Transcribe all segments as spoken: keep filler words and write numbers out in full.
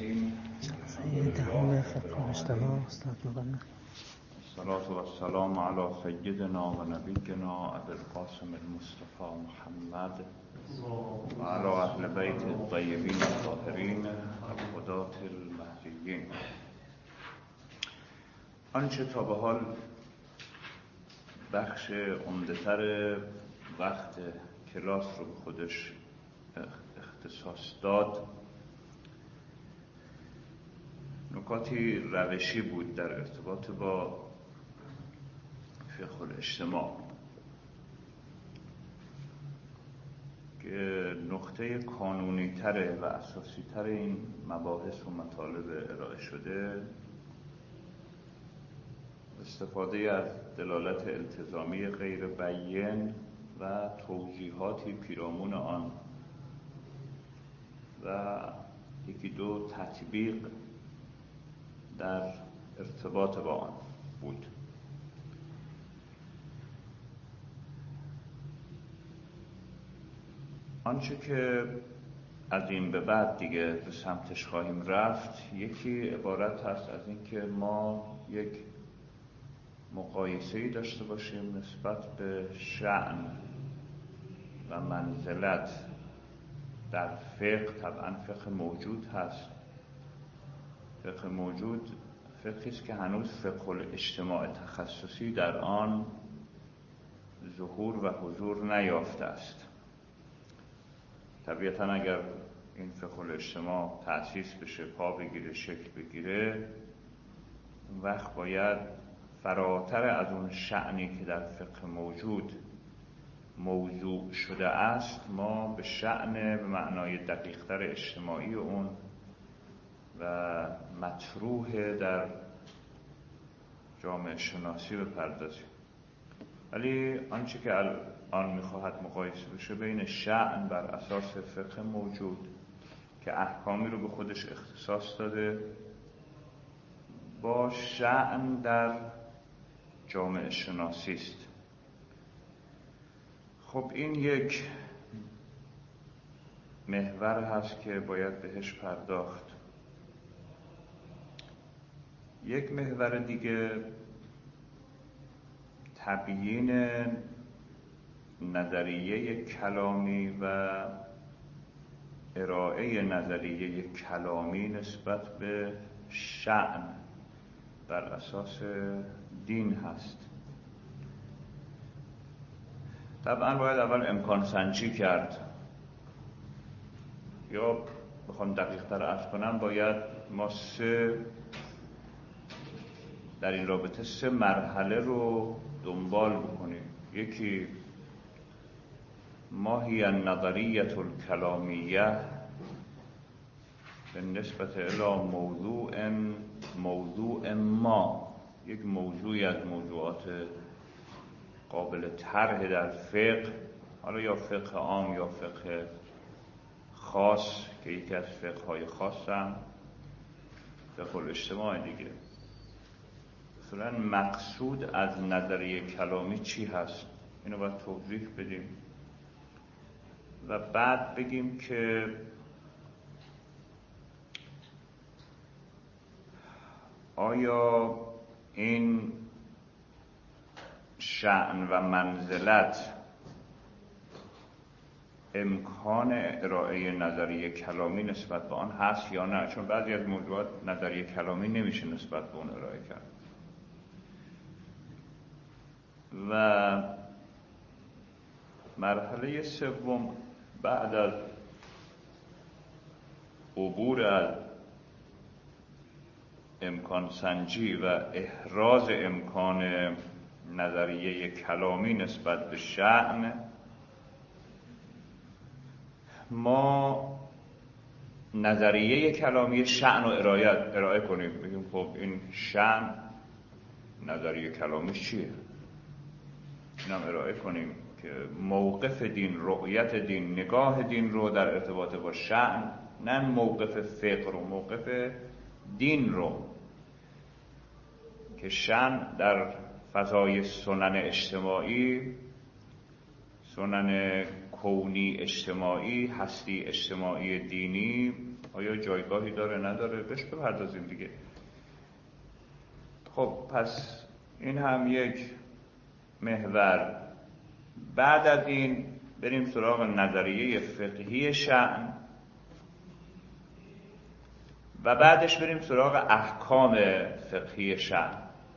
الرحیم. جلسه دهم فقه الاجتماع استاد مقنن. الصلاة والسلام علی سیدنا و نبینا ابی القاسم المصطفى محمد و علی اهل بیت الطیبین الطاهرین الهداة المهدیین. آنچه تا به حال بخش عمده‌تر وقت کلاس رو به خودش اختصاص داد، نکاتی روشی بود در ارتباط با فقه الاجتماع که نقطه کانونی تره و اساسی تر این مباحث و مطالب ارائه شده استفاده از دلالت التزامی غیر بیان و توضیحاتی پیرامون آن و یکی دو تطبیق در ارتباط با آن بود. آنچه که از این به بعد دیگه به سمتش خواهیم رفت، یکی عبارت هست از این که ما یک مقایسه‌ای داشته باشیم نسبت به شأن و منزلت در فقه. طبعا فقه موجود هست، فقه موجود فقهی است که هنوز فقه الاجتماع تخصصی در آن ظهور و حضور نیافته است. طبیعتا اگر این فقه الاجتماع تأسیس بشه، پا بگیره، شکل بگیره، اون وقت باید فراتر از اون شأنی که در فقه موجود موضوع شده است، ما به شأن به معنای دقیق‌تر اجتماعی اون و مطروح در جامعه شناسی بپردازیم. ولی آنچه که الان میخواهد مقایسه بشه بین شأن بر اساس فقه موجود که احکامی رو به خودش اختصاص داده با شأن در جامعه شناسی است. خب این یک محور هست که باید بهش پرداخت. یک محور دیگه تبیین نظریه کلامی و ارائه نظریه کلامی نسبت به شأن بر اساس دین هست. طبعا باید اول امکان سنجی کرد، یا بخوام دقیق تر عرض کنم باید ما سه در این رابطه سه مرحله رو دنبال بکنیم. یکی ما هی النظریه الکلامیه به نسبت الی موضوع موضوع ما، یک موضوعی از موضوعات قابل طرح در فقه، حالا یا فقه عام یا فقه خاص که یکی از فقه های خاص هم فقه الاجتماع دیگه. مثلا مقصود از نظریه کلامی چی هست؟ اینو باید توضیح بدیم و بعد بگیم که آیا این شأن و منزلت امکان ارائه نظریه کلامی نسبت به آن هست یا نه؟ چون بعضی از موضوعات نظریه کلامی نمیشه نسبت به اون ارائه کرد. و مرحله سوم بعد از عبور از امکان سنجی و احراز امکان نظریه کلامی نسبت به شأن، ما نظریه کلامی شأن رو ارائه, ارائه کنیم. بگیم خب این شأن نظریه کلامیش چیه؟ این هم ارائه کنیم که موقف دین، رؤیت دین، نگاه دین رو در ارتباط با شأن، نه موقف فقه رو، موقف دین رو، که شأن در فضای سنن اجتماعی، سنن کونی اجتماعی، هستی اجتماعی دینی آیا جایگاهی داره نداره بهش بپردازیم دیگه. خب پس این هم یک محور. بعد از این بریم سراغ نظریه فقهی شأن و بعدش بریم سراغ احکام فقهی شأن.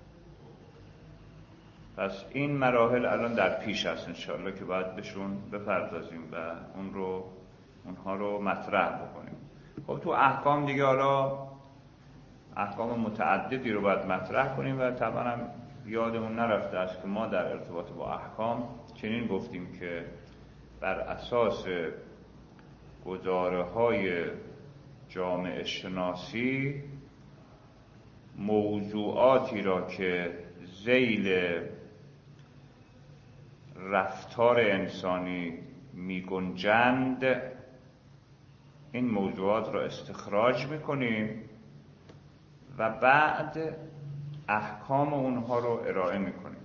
پس این مراحل الان در پیش هست انشاءالله که باید بهشون بپردازیم و اون رو اونها رو مطرح بکنیم. خب تو احکام دیگه حالا احکام متعددی رو باید مطرح کنیم و طبعا هم یادمون نرفته است که ما در ارتباط با احکام چنین گفتیم که بر اساس گزاره‌های جامعه شناسی موضوعاتی را که ذیل رفتار انسانی می گنجند این موضوعات را استخراج می کنیم و بعد احکام اونها رو ارائه می کنیم.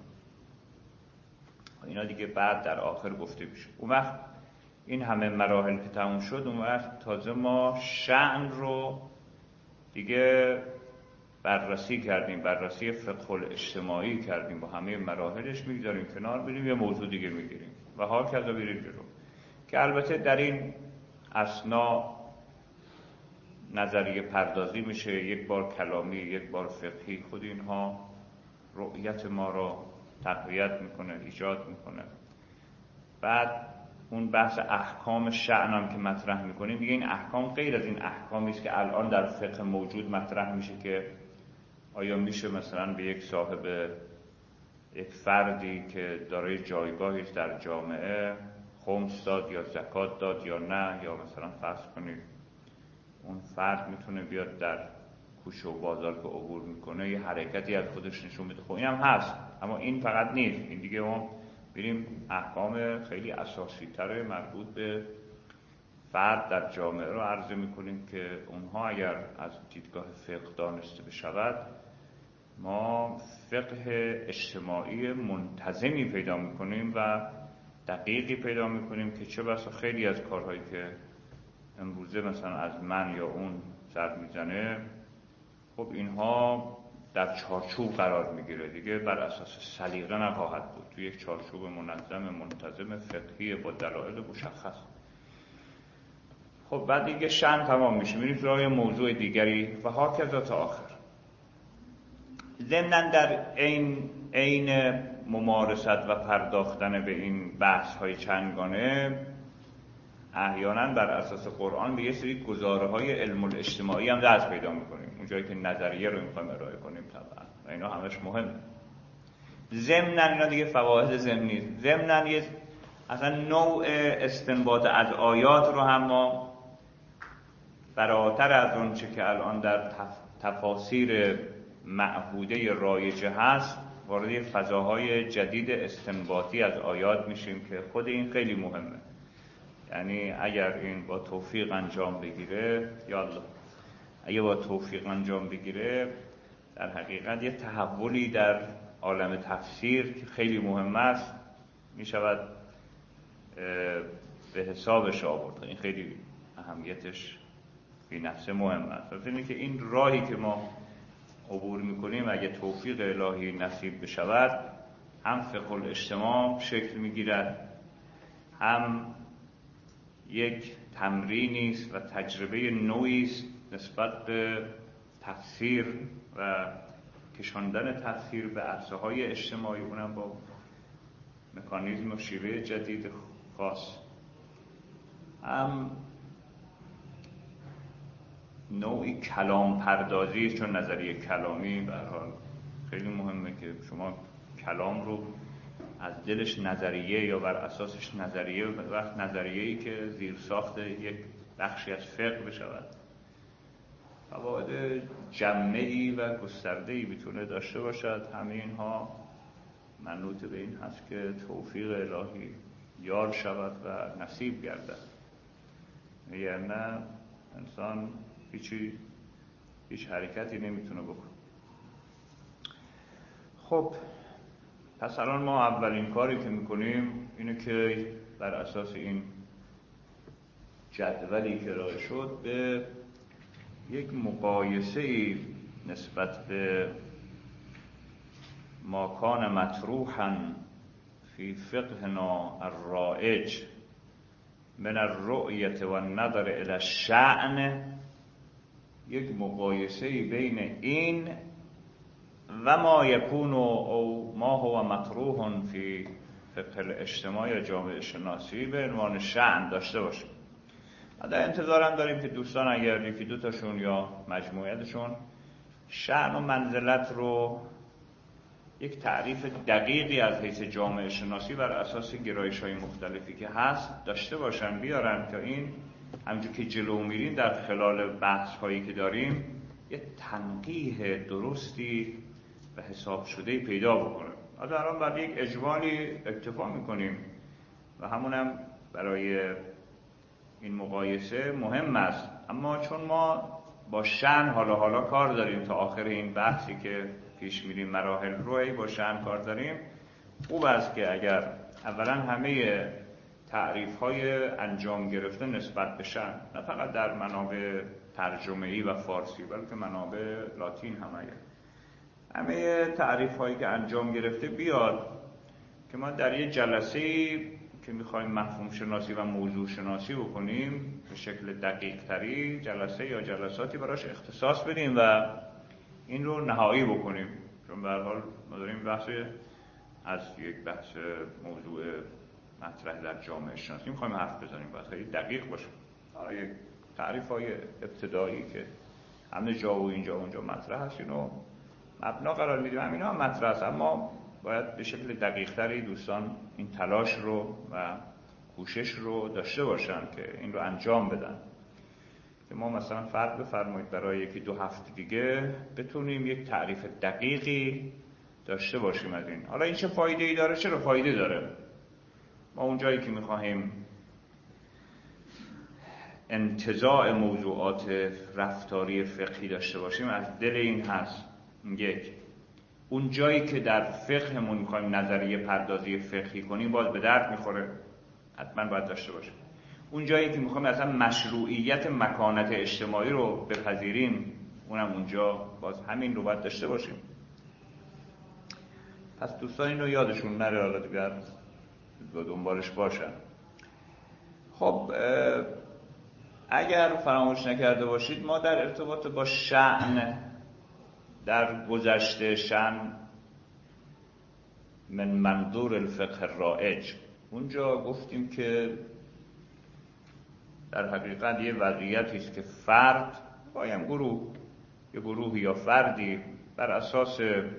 اینا دیگه بعد در آخر گفته میشه. اون وقت این همه مراحل که تموم شد اون وقت تازه ما شأن رو دیگه بررسی کردیم، بررسی فقه الاجتماعی کردیم، با همه مراحلش میگذاریم کنار، بریم یه موضوع دیگه میگیریم و ها کذا بریم جلو. که البته در این اثنا نظریه پردازی میشه، یک بار کلامی یک بار فقهی. خود اینها رؤیت ما را تقویت میکنه، ایجاد میکنه. بعد اون بحث احکام شأن هم که مطرح میکنیم دیگه این احکام غیر از این احکامی است که الان در فقه موجود مطرح میشه که آیا میشه مثلا به یک صاحب، یک فردی که دارای جایگاهی در جامعه خمس داد یا زکات داد یا نه، یا مثلا فرض کنید اون فرد میتونه بیاد در کوچه و بازار که عبور میکنه یه حرکتی از خودش نشون بده. خب این هم هست، اما این فقط نیست. این دیگه ما بریم احکام خیلی اساسی تر مربوط به فرد در جامعه رو عرضه میکنیم که اونها اگر از دیدگاه فقه دانسته بشود ما فقه اجتماعی منتظمی پیدا میکنیم و دقیقی پیدا میکنیم که چه بسا خیلی از کارهایی که امروزه مثلا از من یا اون سر میزنه خب اینها در چارچوب قرار میگیره دیگه، بر اساس سلیقه نخواهد بود، توی یک چارچوب منظم منتظم فقهی با دلایل مشخص. خب بعد دیگه شأن تمام میشه، میریم سراغ موضوع دیگری و ها کذا تا آخر. ضمناً در این عین ممارست و پرداختن به این بحث های چندگانه احیانا بر اساس قرآن به یه سری گزاره های علم الاجتماعی هم دست پیدا میکنیم، اونجایی که نظریه رو میخوایم ارائه کنیم طبعا و اینا همش مهمه. ضمناً اینا دیگه فواید ضمنی، ضمناً یه اصلا نوع استنباط از آیات رو هم ما فراتر از اون چه که الان در تفاسیر معهوده رایجه هست وارد فضاهای جدید استنباطی از آیات میشیم که خود این خیلی مهمه. یعنی اگر این با توفیق انجام بگیره، یالله اگه با توفیق انجام بگیره در حقیقت یه تحولی در عالم تفسیر که خیلی مهم است میشود به حسابش آورد. این خیلی اهمیتش بی نفسه مهم است. از اینه که این راهی که ما عبور میکنیم اگه توفیق الهی نصیب بشود هم فقه الاجتماع شکل میگیرد، هم یک تمرینی است و تجربه نوعی است نسبت به تفسیر و کشاندن تفسیر به عرصه‌های اجتماعی، اونم با مکانیزم و شیوه جدید خاص. هم نوعی کلام پردازی، چون نظریه کلامی به هر حال خیلی مهمه که شما کلام رو از دلش نظریه یا بر اساسش نظریه و وقت نظریه‌ای که زیر ساخت یک بخشی از فقه بشود فواید جمعی و گسترده‌ای میتونه داشته باشد. همه اینها منوط به این هست که توفیق الهی یار شود و نصیب گردد، یعنی انسان هیچی هیچ حرکتی نمیتونه بکنه. خب پس الان ما اولین کاری که میکنیم اینه که بر اساس این جدولی که ارائه شد به یک مقایسه نسبت به ما کان مطروحا فی فقهنا الرائج من الرؤیة و النظر الی الشأن، یک مقایسه بین این و ما یکون او ما هو مطروح فی فقه الاجتماع یا جامعه شناسی به عنوان شأن داشته باشیم. در انتظارم داریم که دوستان اگر یکی دو تاشون یا مجموعیتشون شأن و منزلت رو یک تعریف دقیقی از حیث جامعه شناسی بر اساس گرایش‌های مختلفی که هست داشته باشن، بیارن تا این همونجور که جلو میریم در خلال بحث‌هایی که داریم یه تنقیح درستی و حساب شده پیدا بکنه. در آن بعد یک اجمالی اکتفا میکنیم و همونم برای این مقایسه مهم است. اما چون ما با شأن حالا حالا کار داریم تا آخر این بحثی که پیش میریم مراحل روی با شأن کار داریم، خوب است که اگر اولا همه تعریف‌های انجام گرفته نسبت به شأن، نه فقط در منابع ترجمه‌ای و فارسی بلکه منابع لاتین هم اگر همه تعریف‌هایی که انجام گرفته بیاد که ما در یه جلسه‌ای که می‌خوایم مفهوم شناسی و موضوع شناسی بکنیم به شکل دقیق تری جلسه یا جلساتی براش اختصاص بدیم و این رو نهایی بکنیم، چون به هر حال ما داریم بحث از یک بحث موضوع مطرح در جامعه شناسی می‌خوایم حرف بزنیم، باید خیلی دقیق باشه. حالا یک تعریف‌های ابتدایی که همه جا و اینجا و اونجا مطرح هست اینو مبنا قرار میدیم، همینا هم مطرح است، اما باید به شکل دقیق تری دوستان این تلاش رو و کوشش رو داشته باشن که این رو انجام بدن که ما مثلا فرض بفرمایید برای یکی دو هفته دیگه بتونیم یک تعریف دقیقی داشته باشیم از این. حالا این چه فایده ای داره؟ چرا فایده داره؟ ما اون جایی که میخواهیم انتزاع موضوعات رفتاری فقهی داشته باشیم از دل این هست، یک، اون جایی که در فقهمون میخوایم نظریه پردازی فقهی کنیم باز به درد میخوره، حتما باید داشته باشیم. اون جایی که میخوایم اصلا مشروعیت مکانت اجتماعی رو بپذیریم اونم اونجا باز همین رو باید داشته باشیم. پس دوستان این رو یادشون نره، حالا دیگر با دنبالش باشن. خب اگر فراموش نکرده باشید ما در ارتباط با شأن در گذشته شأن من منظور الفقه الرائج اونجا گفتیم که در حقیقت یه وضعیتی است که فرد بایم گروه یه گروه یا فردی بر اساس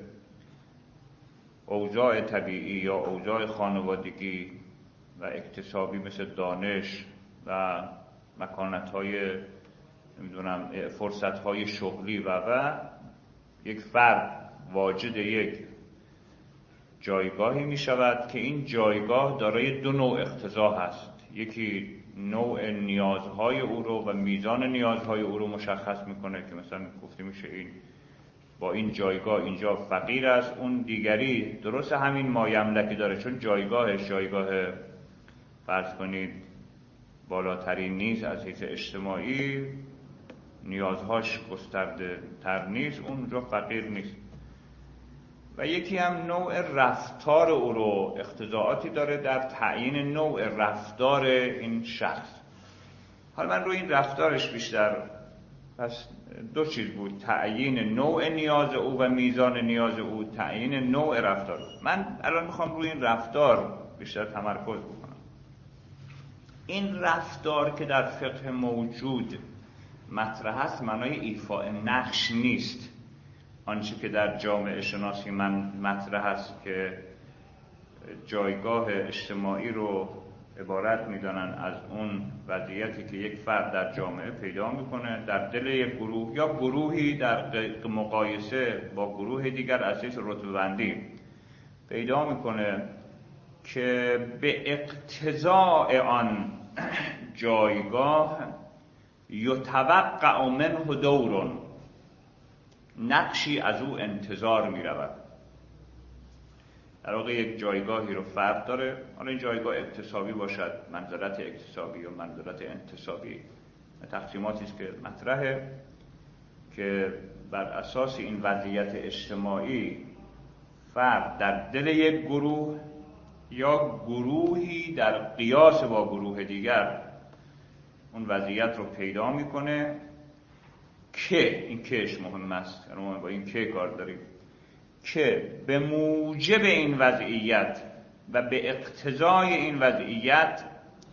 اوضاع طبیعی یا اوضاع خانوادگی و اکتسابی مثل دانش و مکانت‌های نمیدونم فرصت‌های شغلی و و یک فرد واجد یک جایگاهی می شود که این جایگاه دارای دو نوع اقتضا هست. یکی نوع نیازهای او رو و میزان نیازهای او رو مشخص میکنه که مثلا گفته میشه این با این جایگاه اینجا فقیر است، اون دیگری درست همین مایملکی داره چون جایگاهش جایگاه فرض کنید بالاترین نیست از حیث اجتماعی، نیازهاش گسترده تر نیست، اونجا فقیر نیست. و یکی هم نوع رفتار او رو اقتضاعاتی داره در تعیین نوع رفتار این شخص. حالا من روی این رفتارش بیشتر پس دو چیز بود، تعیین نوع نیاز او و میزان نیاز او، تعیین نوع رفتار. من الان میخوام روی این رفتار بیشتر تمرکز بکنم. این رفتار که در فقه موجود مطرح است معنای ایفاء نقش نیست. آنچه که در جامعه شناسی من مطرح است که جایگاه اجتماعی رو عبارت میدانن از اون وضعیتی که یک فرد در جامعه پیدا میکنه در دل یک گروه یا گروهی در مقایسه با گروه دیگر اساس رتبه بندی پیدا میکنه که به اقتضاء آن جایگاه یتوقع منه دور، نقشی از او انتظار می رود. در واقع یک جایگاهی رو فرد داره، حالا این جایگاه اکتسابی باشد، منزلت اکتسابی یا منزلت انتسابی، تقسیماتی است که مطرحه که بر اساس این وضعیت اجتماعی فرد در دل یک گروه یا گروهی در قیاس با گروه دیگر اون وضعیت رو پیدا میکنه که این کهش مهم است، یعنی ما با این که کار داریم، که به موجب این وضعیت و به اقتضای این وضعیت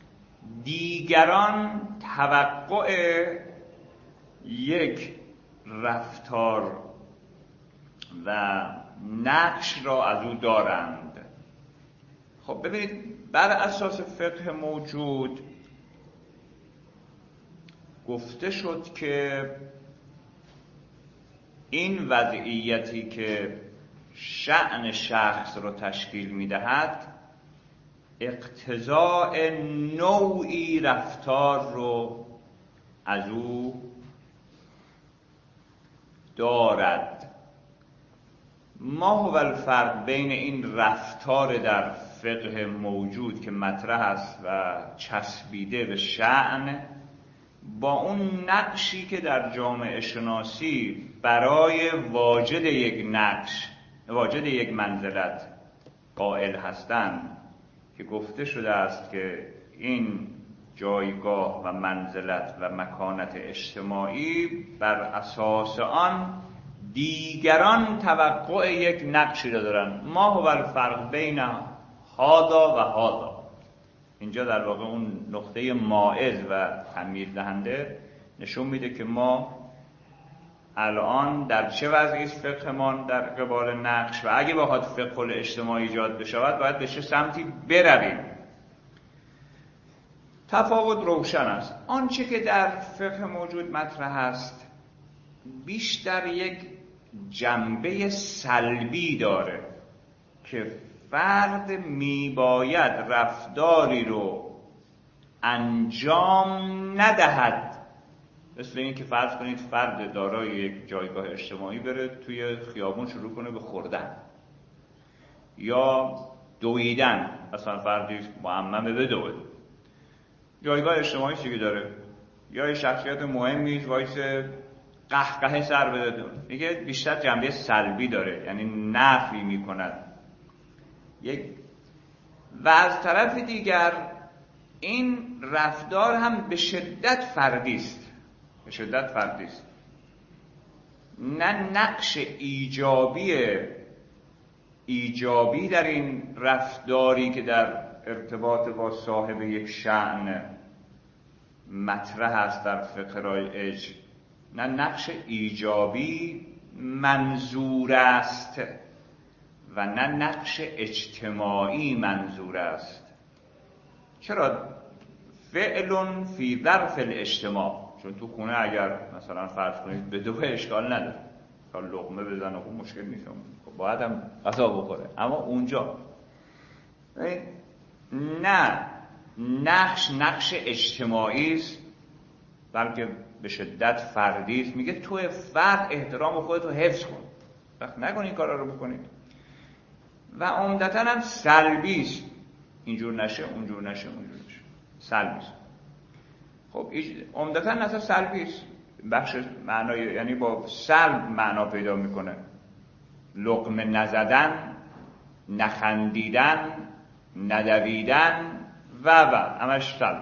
دیگران توقع یک رفتار و نقش را از او دارند. خب ببینید، بر اساس فقه موجود گفته شد که این وضعیتی که شأن شخص را تشکیل می‌دهد اقتضاء نوعی رفتار رو از او دارد. ما هو الفرق بین این رفتار در فقه موجود که مطرح است و چسبیده به شأن با اون نقشی که در جامعه شناسی برای واجد یک نقش، واجد یک منزلت قائل هستند، که گفته شده است که این جایگاه و منزلت و مکانت اجتماعی بر اساس آن دیگران توقع یک نقشی را دارند. ما هو الفرق بین هذا و هذا. اینجا در واقع اون نقطه مائز و تعمیر دهنده نشون میده که ما الان در چه وضعی است فقهمان در قبال نقش و اگه بخواد فقه الاجتماعی ایجاد بشود باید به چه سمتی برویم. تفاوت روشن است. آنچه که در فقه موجود مطرح است بیشتر یک جنبه سلبی داره که فرد میباید رفتاری رو انجام ندهد. مثل این که فرض کنید فرد دارای یک جایگاه اجتماعی بره توی خیابون شروع کنه به خوردن یا دویدن، مثلا فردی معممه بدوه، جایگاه اجتماعی چیزی داره، یا یه شخصیت مهمی وایس قهقه سر بده، دیگه بیشتر جنبه سلبی داره، یعنی نفی میکند یک. و از طرف دیگر این رفتار هم به شدت فردی است، به شدت فردی است. نه نقش ایجابی ایجابی در این رفتاری که در ارتباط با صاحب یک شأن مطرح است در فقه رایج، نه نقش ایجابی منظور است و نه نقش اجتماعی منظور است. چرا؟ فعل فی ظرف الاجتماع. چون تو خونه اگر مثلا فرض کنید به دو اشکال نداره، تا لقمه بزنه خب مشکل نیست، باید هم غذا بخوره، اما اونجا نه، نقش نقش اجتماعی است بلکه به شدت فردی است. میگه تو فرد احترام خودت رو حفظ کن، وقت نکن این کارا رو بکنید. و عمدتاً هم سلبی است، اینجور نشه اونجور نشه اونجور نشه، سلبی است. خب عمدتاً نظر سلبی است، بخش معنای، یعنی با سلب معنا پیدا میکنه. لقمه نزدن، نخندیدن، ندویدن و و همش سلب.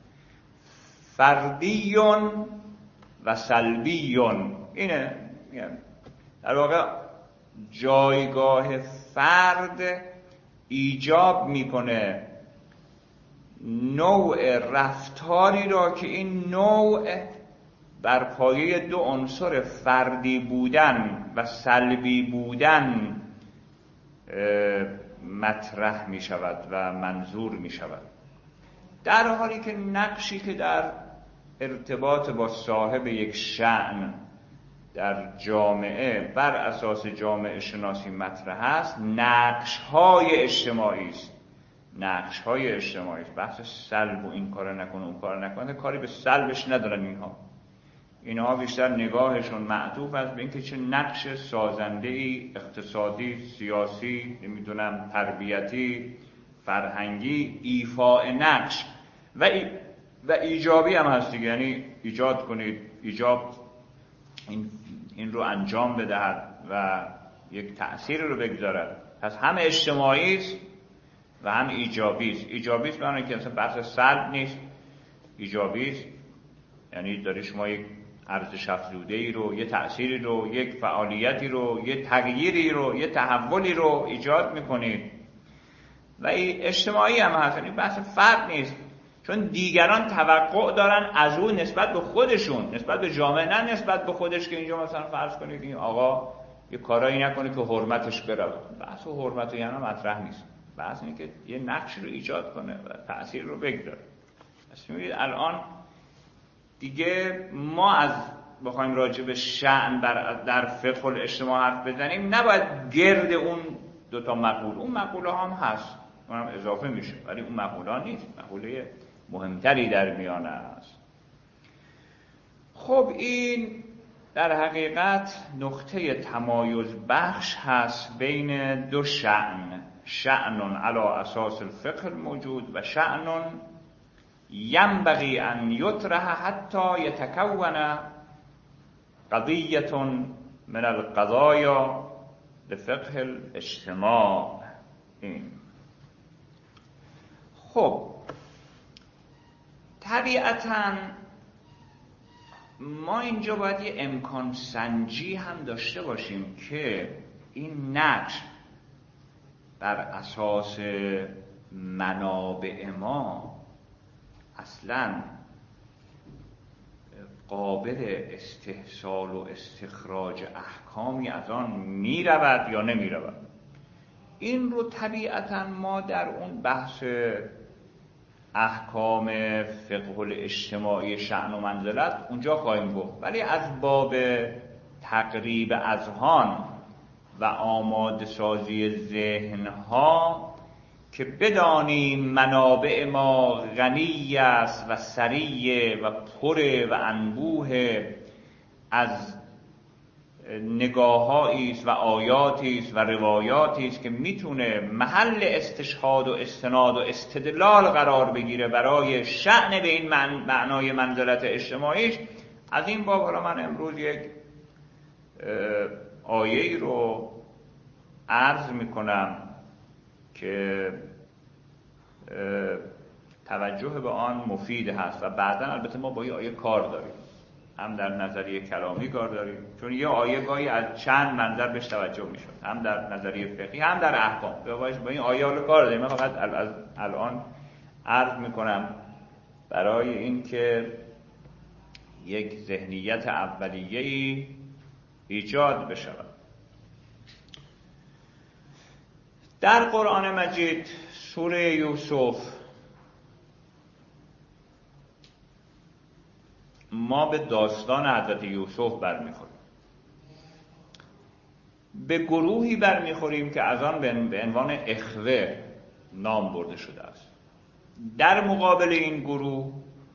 فردیون و سلبیون، اینه در واقع جایگاه فرد ایجاب میکنه نوع رفتاری را که این نوع بر پایه دو عنصر فردی بودن و سلبی بودن مطرح می شود و منظور می شود، در حالی که نقشی که در ارتباط با صاحب یک شأن در جامعه بر اساس جامعه شناسی مطرح است نقش های اجتماعی است. نقش های اجتماعی است. بحث سلب و این کار نکنه اون کار نکنه کاری به سلبش ندارن. اینها اینها بیشتر نگاهشون معطوف است به اینکه چه نقش سازنده‌ای اقتصادی، سیاسی، نمیدونم تربیتی، فرهنگی ایفاء نقش و ای و ایجابی هم هست دیگه، یعنی ایجاد کنید، ایجاب این, این رو انجام بدهد و یک تأثیر رو بگذارد. پس هم اجتماعی است و هم ایجابی است. ایجابی است برای اینکه مثلا بحث سلب نیست، ایجابی است یعنی داره شما یک ارزش افزوده ای رو، یه تأثیری رو، یک فعالیتی رو، یه تغییری رو، یه تحولی رو ایجاد میکنید. و اجتماعی هم هست، یعنی بحث فرد نیست، چون دیگران توقع دارن از اون نسبت به خودشون، نسبت به جامعه، نه نسبت به خودش که اینجا مثلا فرض کنید این آقا یه کارایی نکنه که حرمتش بره. بحث و حرمت و یعنی مطرح نیست، بحث اینه که یه نقش رو ایجاد کنه و تأثیر رو بگذاره. پس می‌بینید الان دیگه ما از بخوایم راجع به شأن در فقه الاجتماع حرف بزنیم نباید گرد اون دوتا مقوله، اون مقوله هم هست اونم اضافه میشه، ولی اون مقوله ها نیست، مقوله مهمتری در میانه است. خب این در حقیقت نقطه تمایز بخش هست بین دو شأن، شأن علی اساس الفقه الموجود و شأن ینبغی ان یطرح حتی یتکون قضیة من القضایا لفقه الاجتماع. این خب طبیعتاً ما اینجا باید یه امکان سنجی هم داشته باشیم که این نقش بر اساس منابع ما اصلاً قابل استحصال و استخراج احکامی از آن می رود یا نمی رود. این رو طبیعتاً ما در اون بحث احکام فقه الاجتماعی شأن و منزلت اونجا خواهیم گفت، ولی از باب تقریب اذهان و آماده سازی ذهنها که بدانیم منابع ما غنی است و سریع و پر و انبوه از نگاه‌هایی است و آیاتی است و روایاتی است که میتونه محل استشهاد و استناد و استدلال قرار بگیره برای شأن به این معنای منزلت اجتماعیش. از این باب حالا من امروز یک آیه‌ای رو عرض میکنم که توجه به آن مفید هست و بعداً البته ما با این آیه کار داریم، هم در نظریه کلامی کار داریم، چون یه آیه گاهی از چند منظر بهش توجه میشه، هم در نظریه فقهی هم در احکام. با این آیه حالا کار داریم. من فقط الان عرض میکنم برای این که یک ذهنیت اولیه‌ای ایجاد بشه. در قرآن مجید سوره یوسف ما به داستان حضرت یوسف برمیخوریم، به گروهی برمیخوریم که از آن به عنوان اخوه نام برده شده است. در مقابل این گروه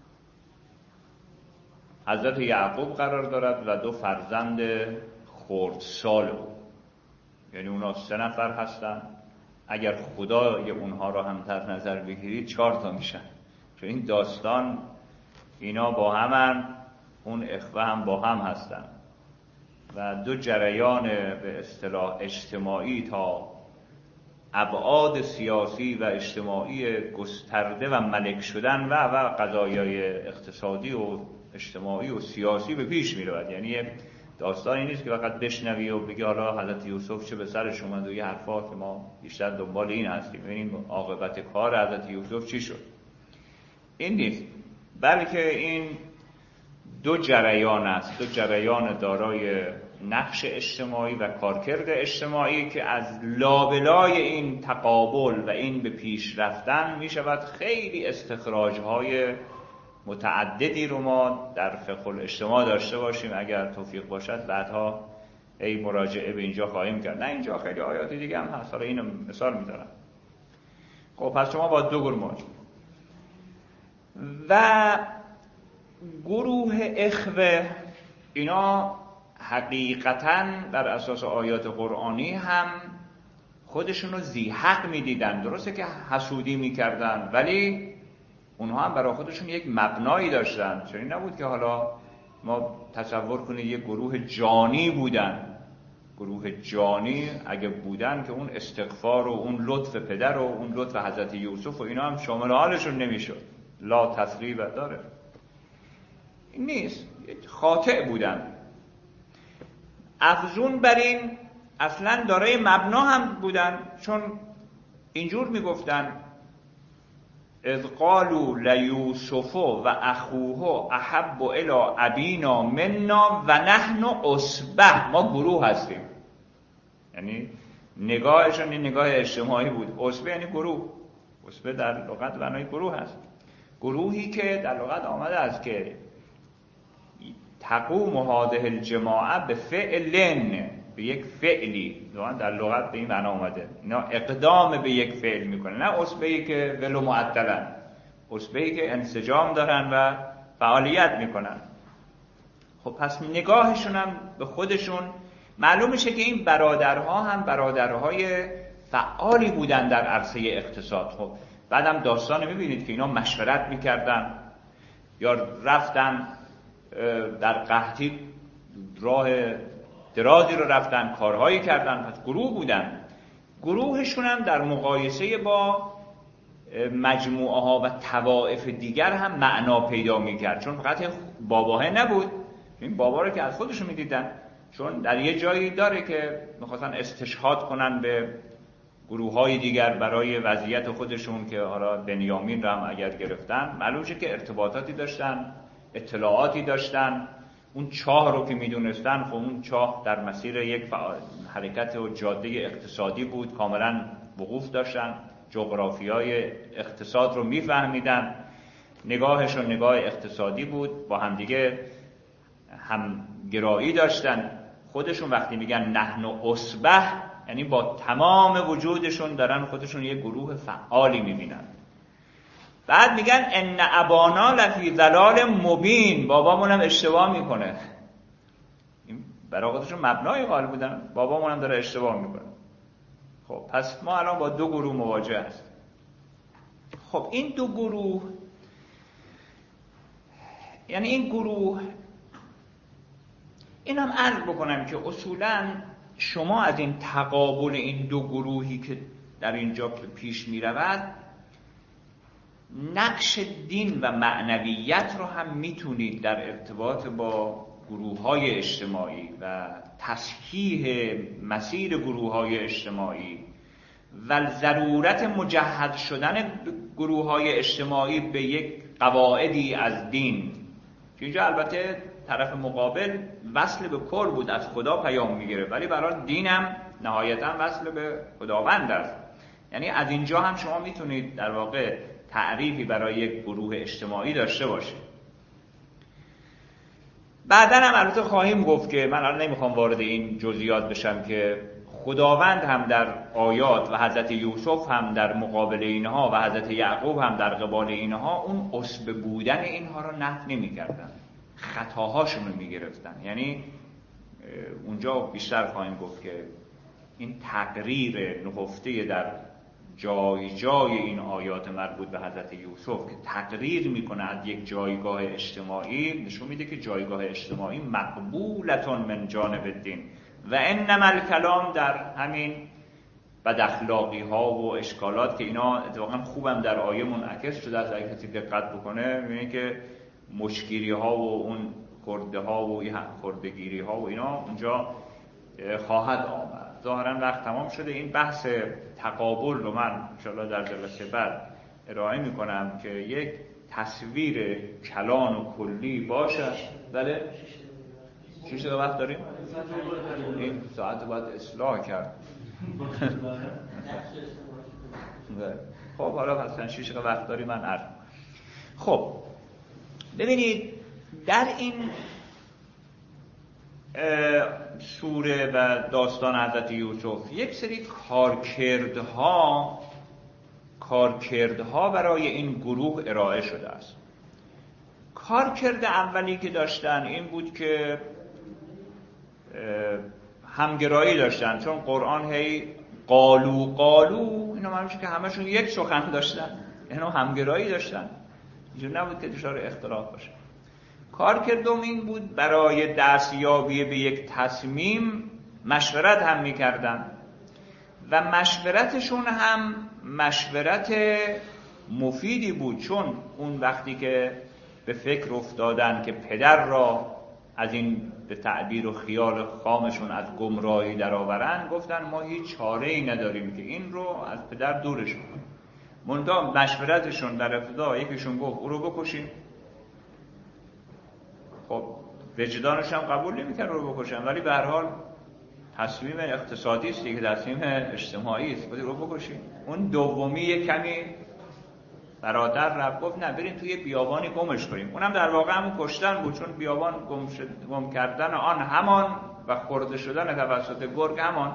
حضرت یعقوب قرار دارد و دو فرزند خردسال او، یعنی اونا سه نفر هستن. اگر خدای اونها را هم در نظر بگیرید چهار تا میشن، چون این داستان اینا با همن، اون اخوه هم با هم هستن و دو جریان به اصطلاح اجتماعی تا ابعاد سیاسی و اجتماعی گسترده و ملک شدن و و قضایای اقتصادی و اجتماعی و سیاسی به پیش می رود. یعنی داستانی نیست که فقط بشنوی و بگی حالا حضرت یوسف چه به سرش اومد و یه حرفا که ما بیشتر دنبال این هستیم ببینیم عاقبت کار حضرت یوسف چی شد. این نیست، بلکه این دو جریان است، دو جریان دارای نقش اجتماعی و کارکرد اجتماعی که از لابلای این تقابل و این به پیش رفتن می شود خیلی استخراج‌های متعددی رو ما در فقه الاجتماع داشته باشیم. اگر توفیق باشد بعدها ای مراجعه به اینجا خواهیم کرد، نه اینجا خیلی آیات دیگه هم هست، حالا اینو مثال می‌زنم. خب پس شما با دو گروه مواجه و گروه اخوه، اینا حقیقتاً بر اساس آیات قرآنی هم خودشون رو ذی حق می‌دیدن. درسته که حسودی می‌کردن ولی اونها هم برای خودشون یک مبنایی داشتن، چون این نبود که حالا ما تصور کنید یک گروه جانی بودن، گروه جانی اگه بودن که اون استغفار و اون لطف پدر و اون لطف حضرت یوسف و اینا هم شامل حالشون نمیشد. لا تثریب داره این نیست، خاطئ بودن. افزون بر این اصلا دارای مبنا هم بودن، چون اینجور میگفتن اذ قالوا لیوسف و اخوه احب الی ابینا منا و نحن عصبه، ما گروه هستیم. یعنی نگاهشون این نگاه اجتماعی بود. عصبه یعنی گروه، عصبه در لغت معنای گروه هست، گروهی که در لغت آمده است که تقوم هذه الجماعه به فعلن، به یک فعلی، در لغت به این معنا آمده. اینا اقدام به یک فعل میکنن، نه عصبه‌ای که ولو معطلن، عصبه‌ای که انسجام دارن و فعالیت میکنن. خب پس نگاهشون هم به خودشون معلوم میشه که این برادرها هم برادرهای فعالی بودن در عرصه اقتصاد. خب بعدم داستان میبینید که اینا مشورت میکردن یا رفتن در قحطی راه درازی رو رفتن، کارهایی کردن، پس گروه بودن. گروهشون هم در مقایسه با مجموعه ها و طوائف دیگر هم معنا پیدا میکرد، چون فقط باباه نبود، این بابا رو که از خودشون میدیدن، چون در یه جایی داره که میخواستن استشهاد کنن به گروه های دیگر برای وضعیت خودشون، که حالا بنیامین رو هم اگر گرفتن معلوم شد که ارتباطاتی داشتن، اطلاعاتی داشتن. اون چاه رو که میدونستن، خب اون چاه در مسیر یک حرکت و جاده اقتصادی بود، کاملا وقوف داشتن، جغرافیای اقتصاد رو میفهمیدن، نگاهشون نگاه اقتصادی بود، با همدیگه همگرایی داشتن. خودشون وقتی میگن نحن عصبه یعنی با تمام وجودشون دارن خودشون یک گروه فعالی میبینن. بعد میگن ان ابانا لفی ضلال مبین، بابامون هم اشتباه میکنه. این برای خودشون مبنای قائل بودن، بابامون هم داره اشتباه میکنه. خب پس ما الان با دو گروه مواجه هستیم. خب این دو گروه، یعنی این گروه، اینم عرض بکنم که اصولا شما از این تقابل این دو گروهی که در اینجا پیش میرود، نقش دین و معنویت رو هم میتونید در ارتباط با گروه‌های اجتماعی و تصحیح مسیر گروه‌های اجتماعی و ضرورت مجهز شدن گروه‌های اجتماعی به یک قواعدی از دین، که اینجا البته طرف مقابل وصل به کل بود، از خدا پیام میگیره، ولی برای دینم نهایتاً وصل به خداوند است. یعنی از اینجا هم شما میتونید در واقع تعریفی برای یک گروه اجتماعی داشته باشید. بعداً هم البته خواهیم گفت که من الان نمیخوام وارد این جزئیات بشم که خداوند هم در آیات و حضرت یوسف هم در مقابل اینها و حضرت یعقوب هم در قبال اینها اون عصبه بودن اینها رو نفی نمی‌کردن، خطاهاشون رو می‌گرفتن. یعنی اونجا بیشتر خواهیم گفت که این تقریر نهفته در جای جای این آیات مربوط به حضرت یوسف که تقریر میکنه از یک جایگاه اجتماعی، نشون میده که جایگاه اجتماعی مقبولتون من جانب الدین و انما الکلام در همین بد اخلاقی ها و اشکالات که اینا اتفاقا خوبم در آیه منعکس شده است. اگه کسی دقت بکنه میبینه که مشگیری ها و اون خرده ها و خردگیری ها و اینا اونجا خواهد آمد. ظاهرا وقت تمام شده. این بحث تقابل رو من انشاءالله در جلسه بعد ارائه میکنم که یک تصویر کلان و کلی باشه. بله شش دقیقه وقت داریم؟ این ساعت باید اصلاح کرد. خب حالا پس شش دقیقه وقت داریم من عرض. خب ببینید در این سوره و داستان حضرت یوسف یک سری کارکردها کارکردها برای این گروه ارائه شده است. کارکرد اولی که داشتن این بود که همگرایی داشتن، چون قرآن هی قالو قالو اینا معلوم شد که همشون یک سخن داشتن، اینا همگرایی داشتن، اینجور نبود که دچار اختلاف باشه. کار دوم بود برای دستیابی به یک تصمیم مشورت هم میکردن و مشورتشون هم مشورت مفیدی بود، چون اون وقتی که به فکر افتادن که پدر را از این به تعبیر و خیال خامشون از گمراهی درآورن، گفتن ما هیچ چاره‌ای نداریم که این رو از پدر دورش کنیم. منتها مشورتشون در ابتدا یکیشون گفت او رو بکشیم. خب وجدانش هم قبول نمی‌کرد رو بکشن، ولی به هر حال تصمیم اقتصادی است که تصمیم اجتماعی است، باید رو بکشیم. اون دومی یک کمی برادر رفت گفت نه بریم توی بیابانی گمش کنیم. اونم در واقع همون کشتن بود، چون بیابان گم, شد، گم کردن آن همان و خورده شدن توسط گرگ همان.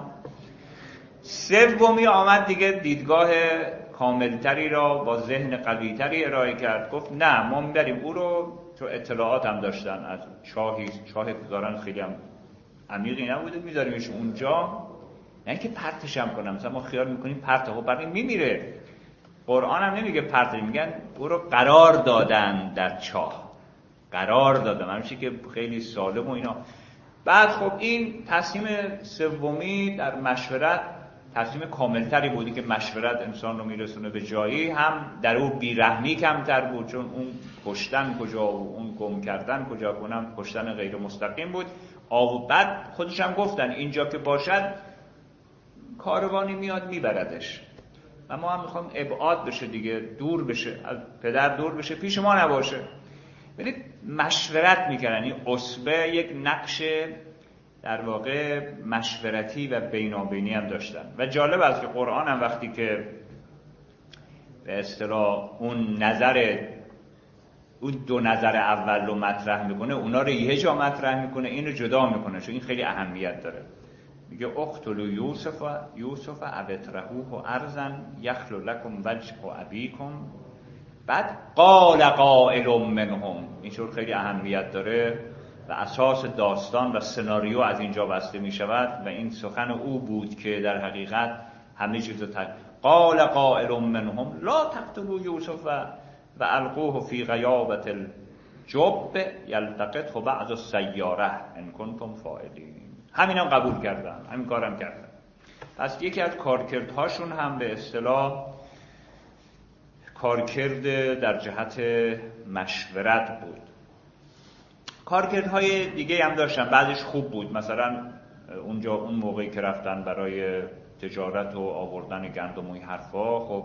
سومی آمد دیگه دیدگاه کاملتری را با ذهن قویتری ارائه کرد، گفت نه ما میبریم او رو، چون اطلاعات هم داشتن از چاهی چاه گذارن خیلی هم عمیقی نبوده، میذاریمش اونجا نه اینکه پرتش هم کنم، مثلا ما خیال میکنیم پرت، خب برای میمیره. قرآن هم نمیگه پرت، میگن او رو قرار دادن در چاه، قرار دادن، همچنین که خیلی سالم و اینا. بعد خب این تصمیم سومی در مشورت تصمیم کاملتری بودی که مشورت انسان رو میرسونه به جایی، هم در او بیرحمی کمتر بود، چون اون کشتن کجا و اون گم کردن کجا، کنم کشتن غیر مستقیم بود. آو بعد خودش هم گفتن اینجا که باشد کاروانی میاد میبردش و ما هم میخوام ابعاد بشه دیگه، دور بشه از پدر، دور بشه، پیش ما نباشه. ببینید مشورت میکردن، این عصبه یک نقش در واقع مشورتی و بینابینی هم داشتن. و جالب است که قرآن هم وقتی که به اصطلاح اون نظر اون دو نظر اول رو مطرح میکنه، اونا رو یه جا مطرح میکنه، این رو جدا میکنه، چون این خیلی اهمیت داره. میگه اقتلوا یوسف یوسف او اطرحوه ارضا یخل لکم وجه ابیکم. بعد قال قائل منهم، اینجور خیلی اهمیت داره و اساس داستان و سناریو از اینجا بسته می شود و این سخن او بود که در حقیقت همه چیز رو تق... قال قائل منهم لا تقتلوا یوسف و القوه فی غیابت الجب یلتقطه بعض السیاره ان کنتم فاعلین. همین هم قبول کردن، همین کارم کردن. پس یکی از کارکردهاشون هم به اصطلاح کارکرد در جهت مشورت بود. کارکردهای دیگه هم داشتن، بعضیش خوب بود. مثلا اونجا اون موقعی که رفتن برای تجارت و آوردن گندم و این حرفا، خب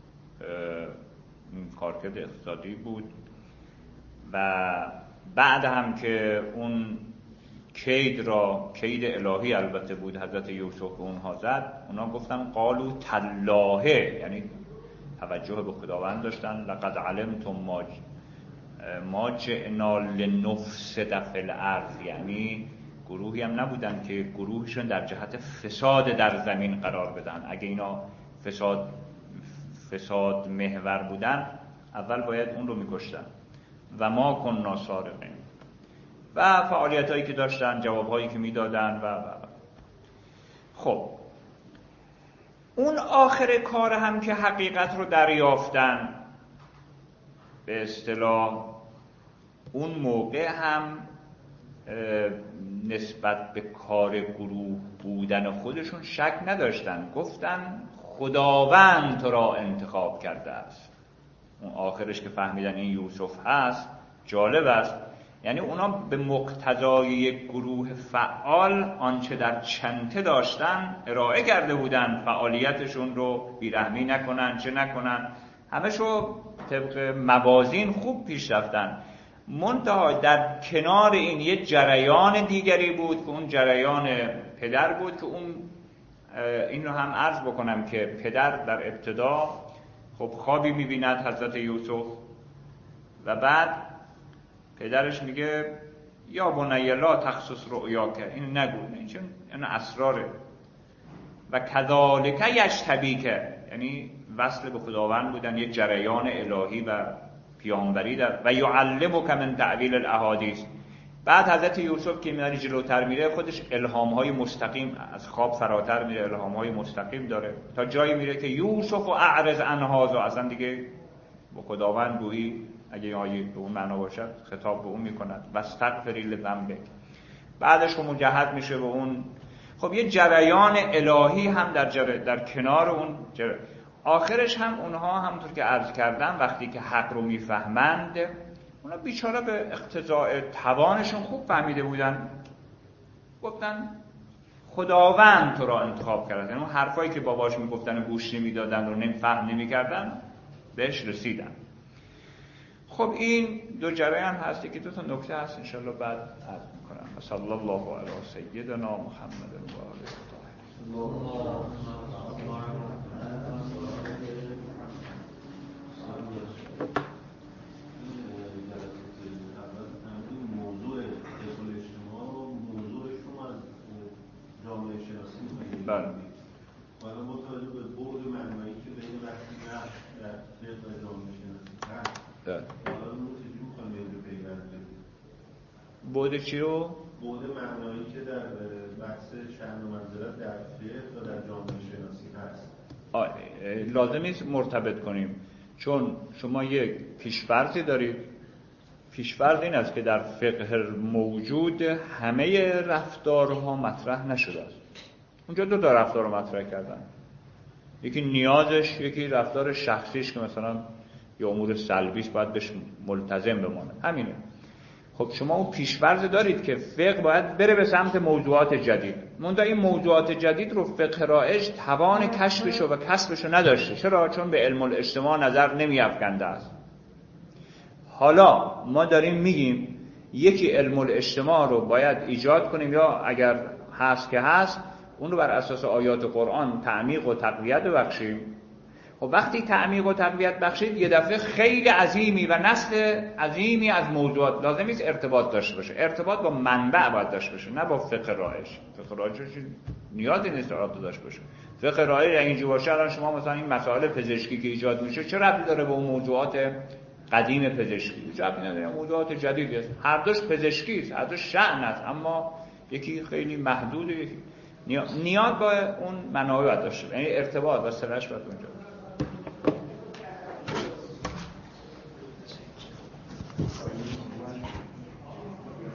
این کارکرد اقتصادی بود. و بعد هم که اون کید را، کید الهی البته بود، حضرت یوسف به اونها زد، اونا گفتن قالو تلاه، یعنی توجه به خداوند داشتن. لقد علمتم ما ما جئنا لنفسد فی الارض، یعنی گروهی هم نبودن که گروهشون در جهت فساد در زمین قرار بدن. اگه اینا فساد فساد محور بودن اول باید اون رو میکشتن. و ما کننا سارقین. و فعالیت هایی که داشتن، جواب هایی که میدادن و, و خب اون آخر کار هم که حقیقت رو دریافتن، به اصطلاح اون موقع هم نسبت به کار گروه بودن خودشون شک نداشتن، گفتن خداوند تو را انتخاب کرده است. اون آخرش که فهمیدن این یوسف هست جالب است، یعنی اونا به مقتضای یک گروه فعال آنچه در چنته داشتن ارائه کرده بودن، فعالیتشون رو بیرحمی نکنن، چه نکنن، همشو طبق موازین خوب پیش رفتن. منتها در کنار این یک جریان دیگری بود که اون جریان پدر بود، که اون این رو هم عرض بکنم که پدر در ابتدا خب خوابی میبیند حضرت یوسف و بعد پدرش میگه یا بنی لا تخصص رؤیاک، این نگو، چون این اسراره. و کذالک یجتبیک، یعنی وصل به خداوند بودن، یک جریان الهی و پیامبری در و یعلمک من تعویل الاحادیث. بعد حضرت یوسف که میاد جلوتر میره، خودش الهام‌های مستقیم از خواب فراتر میره، الهام‌های مستقیم داره، تا جایی میره که یوسف و اعرض عن هذا، اصلا دیگه با خداوند گویی اگه این آیه به اون معنا باشد خطاب به اون میکند واستغفری لذنبک. بعدش خب مجهز میشه به اون. خب یه جریان الهی هم در جر... در کنار اون جر... آخرش هم اونها همونطور که عرض کردم وقتی که حق رو میفهمند، اونا بیچاره به اقتضاء توانشون خوب فهمیده بودن، گفتن خداوند تو را انتخاب کرده. یعنی اون حرفایی که باباش میگفتن و گوش نمیدادن و نمیفهم نمیکردن بهش رسیدن. خب این دو جریان هستی که دو تا نکته هست انشالله بعد عرض میکنم. صلی الله علی سیدنا محمد و آله الطاهرین. بله. حالا متوجه به بعد معنایی که بین وقتی نفس در فقه و جامعه شناسی هست. بله. حالا اون چجوری می‌خوام به پیوند بدیم؟ بعد چی رو؟ بعد معنایی که در بحث شأن و منزلت در فقه و در جامعه شناسی هست. آه، لازم نیست مرتبط کنیم، چون شما یک پیش‌فرضی دارید. پیش‌فرض این است که در فقه موجود همه رفتارها مطرح نشده است. اونجا دو تا رفتار رو مطرح کردن، یکی نیازش، یکی رفتار شخصیش که مثلا یه امور سلبیش باید بهش ملتزم بمانه، همینه. خب شما اون پیش‌فرض دارید که فقه باید بره به سمت موضوعات جدید، منتها این موضوعات جدید رو فقه رایج توان کشفش و کسبش رو نداشته. چرا؟ چون به علم الاجتماع نظر نمی‌افکنده است. حالا ما داریم میگیم یکی علم الاجتماع رو باید ایجاد کنیم، یا اگر هست که هست اون رو بر اساس آیات قرآن تعمیق و تقویت ببخشیم. خب وقتی تعمیق و تقویت بخشید یه دفعه خیلی عظیمی و نسل عظیمی از موضوعات لازم نیست ارتباط داشته باشه. ارتباط با منبع باید داشته باشه، نه با فقه رایج. فقه رایج نیازی نیست ارتباط داشته باشه. فقه رایج اگه اینجوری باشه الان شما مثلا این مسائل پزشکی که ایجاد میشه چه ربطی داره به اون موضوعات قدیم پزشکی؟ هیچ ربطی نداره. موضوعات جدیدی است، هر دوش پزشکی است، هر دوش شأن است، اما یکی خیلی محدوده، یکی نیاز با اون منابع داشته، یعنی ارتباط و صلهش باید اونجا.